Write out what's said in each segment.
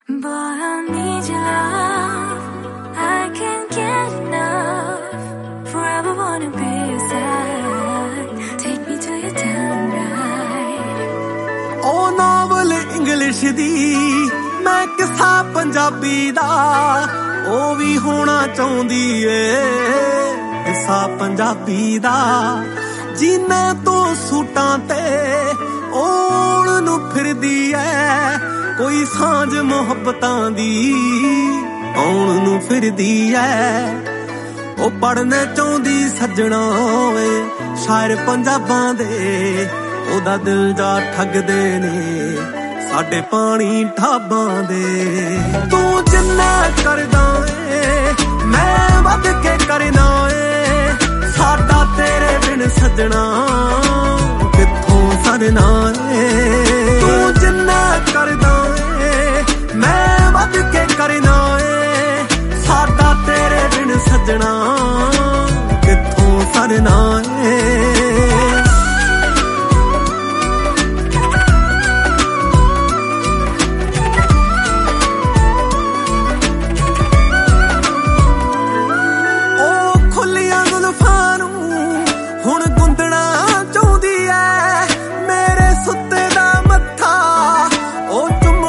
Boy, I need your love. I can't get enough. Forever wanna be your side. Take me to your town ride. Oh, novel English ਦੀ ਮੈਂ ਕਿਸਾ ਪੰਜਾਬੀ ਦਾ ਉਹ ਵੀ ਹੋਣਾ ਚਾਹੁੰਦੀ ਏ ਕਿਸਾ ਪੰਜਾਬੀ ਦਾ ਜੀਨੇ ਤੋਂ ਸੂਟਾਂ ਤੇ ਔਣ ਨੂੰ ਫਿਰਦੀ ਏ ਕੋਈ ਸਾਂਝ ਮੁਹੱਬਤਾਂ ਦੀ ਆਉਣ ਨੂੰ ਫਿਰਦੀ ਐ ਉਹ ਪੜਨੇ ਚਾਹੁੰਦੀ ਸੱਜਣਾ ਓਏ ਸ਼ਾਇਰ ਪੰਜਾਬਾਂ ਦੇ ਉਹਦਾ ਦਿਲ ਜਾ ਠੱਗਦੇ ਨੇ ਸਾਡੇ ਪਾਣੀ ਢਾਬਾਂ ਦੇ ਤੂੰ ਜਿੰਨਾ ਕਰਦਾ ਏ ਮੈਂ ਵੱਧ ਕੇ ਕਰਨਾ ਏ ਸਾਡਾ ਤੇਰੇ ਬਿਨ ਸੱਜਣਾ ਕਿੱਥੋਂ ਸਰਨਾ ਏ ਤੂੰ ਜਿੰਨਾ ਕਰਦਾ ਮੈਂ ਵੱਧ ਕੇ ਕਰਨਾ ਏ ਸਾਡਾ ਤੇਰੇ ਬਿਨ ਸੱਜਣਾ ਕਿੱਥੋਂ ਸਰਨਾ ਏ ਉਹ ਖੁੱਲੀਆਂ ਜ਼ੁਲਫਾਂ ਨੂੰ ਹੁਣ ਗੁੰਦਣਾ ਚਾਹੁੰਦੀ ਐ ਮੇਰੇ ਸੁੱਤੇ ਦਾ ਮੱਥਾ ਉਹ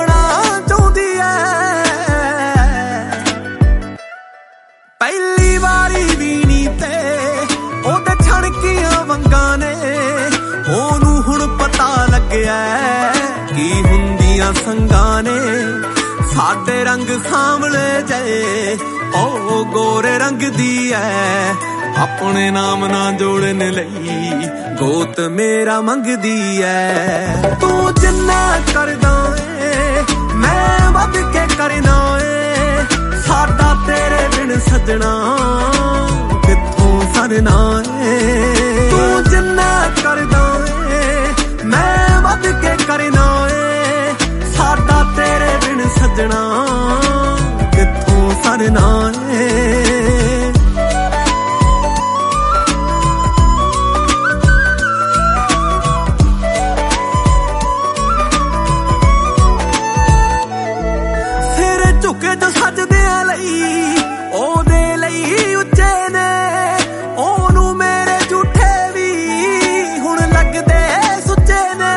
ਪਹਿਲੀ ਵਾਰੀ ਵੀ ਨੀ ਤੇ ਉਹਦੇ ਛਣਕੀਆਂ ਵੰਗਾਂ ਨੇ ਉਹਨੂੰ ਹੁਣ ਪਤਾ ਲੱਗਿਆ ਕੀ ਹੁੰਦੀਆਂ ਸੰਗਾਂ ਨੇ ਸਾਡੇ ਰੰਗ ਸਾਂਵਲੇ ਜਏ ਉਹ ਗੋਰੇ ਰੰਗ ਦੀ ਐ ਆਪਣੇ ਨਾਮ ਨਾ ਜੋੜਨ ਲਈ ਗੋਤ ਮੇਰਾ ਮੰਗਦੀ ਐ ਤੂੰ ਜਿੰਨਾ ਕਰਦਾ ਏ ਮੈਂ ਵੱਧ ਕੇ ਕਰਨਾ ਏ ਸਾਡਾ ਤੇਰੇ ਬਿਨ ਸੱਜਣਾ ਕਿੱਥੋਂ ਸਰਨਾ ਏ ਤੂੰ ਜਿੰਨਾ ਕਰਦਾ ਏ ਮੈਂ ਵੱਧ ਕੇ ਕਰਨਾ ਏ ਸਾਡਾ ਤੇਰੇ ਬਿਨ ਸੱਜਣਾ ਕਿੱਥੋਂ ਸਰਨਾ ਏ ਸਿਰ ਝੁਕੇ ਜੋ ਸੱਜਦਿਆਂ ਲਈ ਉਹਦੇ ਲਈ ਉੱਚੇ ਨੇ ਉਹਨੂੰ ਮੇਰੇ ਝੂਠੇ ਵੀ ਹੁਣ ਲੱਗਦੇ ਸੁੱਚੇ ਨੇ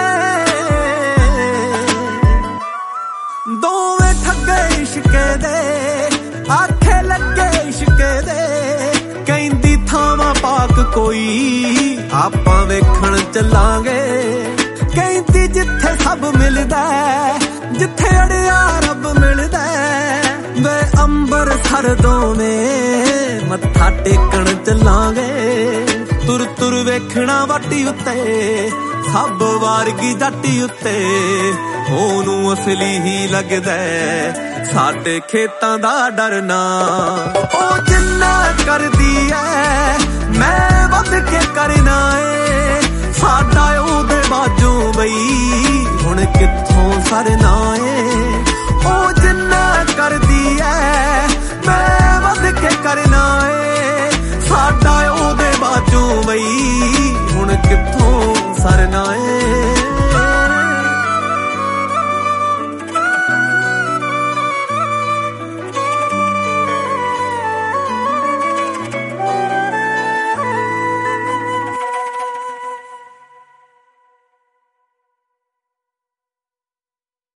ਦੋਵੇਂ ਠੱਗੇ ਇਸ਼ਕੇ ਦੇ ਆਖੇ ਲੱਗੇ ਇਸ਼ਕੇ ਦੇ ਕਹਿੰਦੀ ਥਾਵਾਂ ਪਾਕ ਕੋਈ ਆਪਾਂ ਵੇਖਣ ਚੱਲਾਂਗੇ ਕਹਿੰਦੀ ਜਿੱਥੇ ਸਭ ਮਿਲਦਾ ਜਿੱਥੇ ਅੜਿਆ ਰੱਬ ਮਿਲਦਾ ਵੇ ਅੰਬਰਸਰ ਦੋਵੇਂ ਮੱਥਾ ਟੇਕਣ ਚੱਲਾਂਗੇ ਤੁਰ ਤੁਰ ਵੇਖਣਾ ਵਾਟੀ ਉੱਤੇ ਸਭ ਵਾਰਗੀ ਜੱਟੀ ਉੱਤੇ ਉਹਨੂੰ ਅਸਲੀ ਹੀ ਲੱਗਦਾ ਸਾਡੇ ਖੇਤਾਂ ਦਾ ਡਰਨਾ ਉਹ ਜਿੰਨਾ ਕਰਦੀ ਐ ਮੈਂ ਵੱਧ ਕੇ ਕਰਨਾ ਏ ਸਾਡਾ ਉਹਦੇ ਬਾਝੋਂ ਬਈ ਹੁਣ ਕਿੱਥੋਂ ਸਰਨਾ